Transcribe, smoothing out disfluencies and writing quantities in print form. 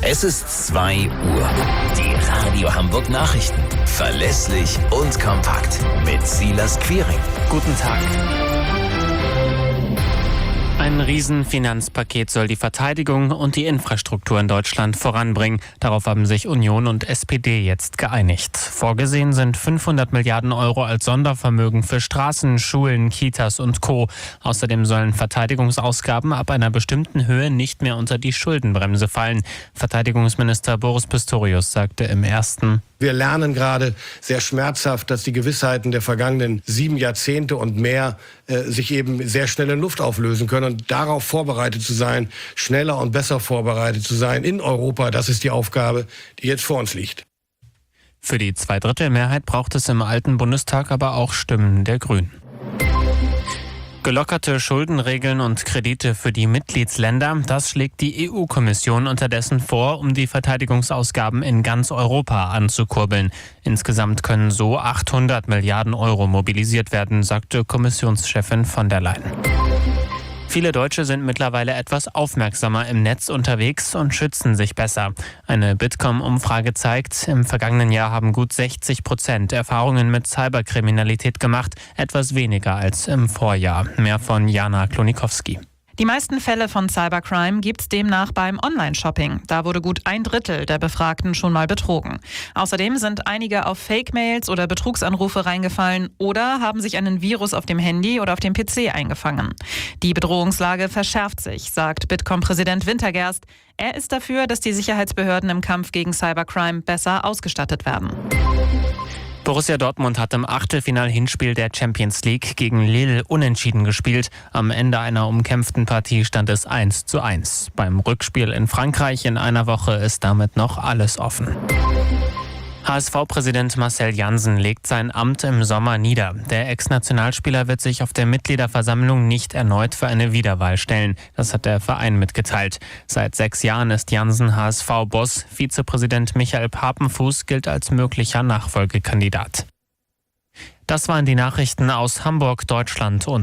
Es ist 2 Uhr. Die Radio Hamburg Nachrichten. Verlässlich und kompakt. Mit Silas Quiring. Guten Tag. Ein Riesenfinanzpaket soll die Verteidigung und die Infrastruktur in Deutschland voranbringen. Darauf haben sich Union und SPD jetzt geeinigt. Vorgesehen sind 500 Milliarden Euro als Sondervermögen für Straßen, Schulen, Kitas und Co. Außerdem sollen Verteidigungsausgaben ab einer bestimmten Höhe nicht mehr unter die Schuldenbremse fallen. Verteidigungsminister Boris Pistorius sagte im ersten: Wir lernen gerade sehr schmerzhaft, dass die Gewissheiten der vergangenen 7 Jahrzehnte und mehr sich eben sehr schnell in Luft auflösen können. Und darauf vorbereitet zu sein, schneller und besser vorbereitet zu sein in Europa, das ist die Aufgabe, die jetzt vor uns liegt. Für die Zweidrittelmehrheit braucht es im alten Bundestag aber auch Stimmen der Grünen. Gelockerte Schuldenregeln und Kredite für die Mitgliedsländer, das schlägt die EU-Kommission unterdessen vor, um die Verteidigungsausgaben in ganz Europa anzukurbeln. Insgesamt können so 800 Milliarden Euro mobilisiert werden, sagte Kommissionschefin von der Leyen. Viele Deutsche sind mittlerweile etwas aufmerksamer im Netz unterwegs und schützen sich besser. Eine Bitkom-Umfrage zeigt, im vergangenen Jahr haben gut 60% Erfahrungen mit Cyberkriminalität gemacht, etwas weniger als im Vorjahr. Mehr von Jana Klonikowski. Die meisten Fälle von Cybercrime gibt's demnach beim Online-Shopping. Da wurde gut 1/3 der Befragten schon mal betrogen. Außerdem sind einige auf Fake-Mails oder Betrugsanrufe reingefallen oder haben sich einen Virus auf dem Handy oder auf dem PC eingefangen. Die Bedrohungslage verschärft sich, sagt Bitkom-Präsident Wintergerst. Er ist dafür, dass die Sicherheitsbehörden im Kampf gegen Cybercrime besser ausgestattet werden. Borussia Dortmund hat im Achtelfinal-Hinspiel der Champions League gegen Lille unentschieden gespielt. Am Ende einer umkämpften Partie stand es 1:1. Beim Rückspiel in Frankreich in einer Woche ist damit noch alles offen. HSV-Präsident Marcel Jansen legt sein Amt im Sommer nieder. Der Ex-Nationalspieler wird sich auf der Mitgliederversammlung nicht erneut für eine Wiederwahl stellen. Das hat der Verein mitgeteilt. Seit 6 Jahren ist Jansen HSV-Boss. Vizepräsident Michael Papenfuß gilt als möglicher Nachfolgekandidat. Das waren die Nachrichten aus Hamburg, Deutschland und